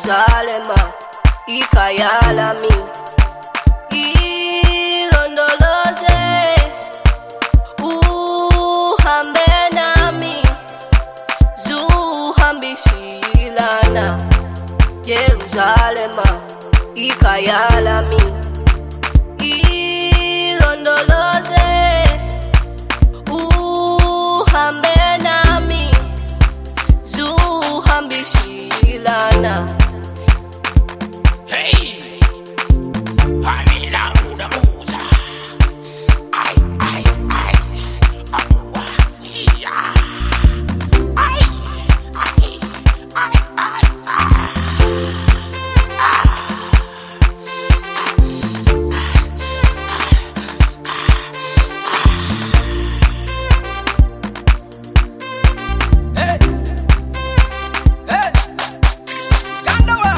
Jerusalema, ikhaya lami, ilondoloze, uhambe nami, zuhambishilana. Jerusalema, ikhaya lami, ilondoloze, uhambe nami, zuhambishilana. Hey, Panila Muda Musa. Ay, ay, ay, Amua, yeah. Ay, ay, ay, ay, Hey, hey, Gandawa.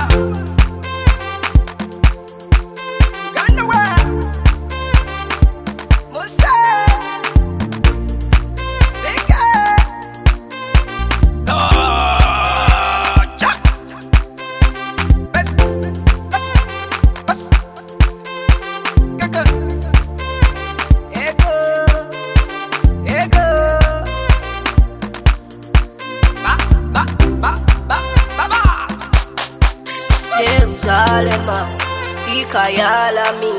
Jerusalema, ikhaya lami,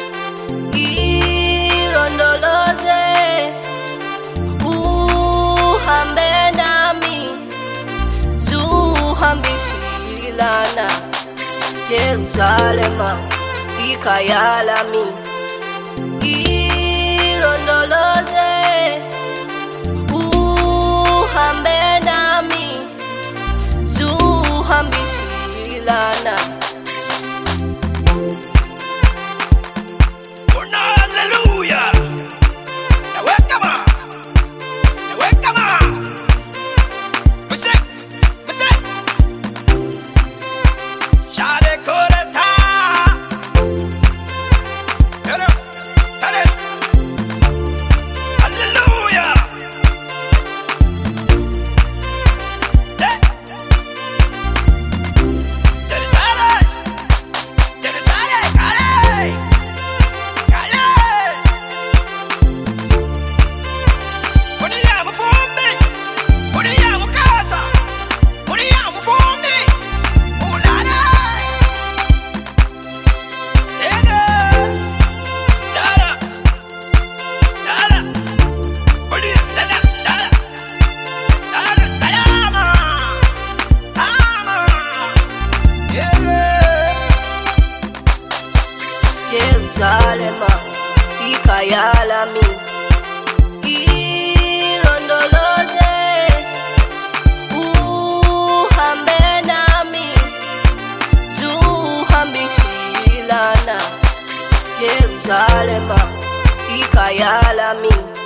ilondoloze, uhambe nami, zuhambishilana. Jerusalema, ikhaya lami, ilondoloze, uhambe nami, zuhambishilana. Hallelujah. Now welcome on. Now welcome on. What's it? What's it? Shade Koreta. Hello. Hello. Hallelujah. Yeah. Jerusalem. Jerusalem. Jerusalema, ikhaya lami, ilondoloze, uhambe nami, zuhambishilana. Jerusalema, ikhaya lami.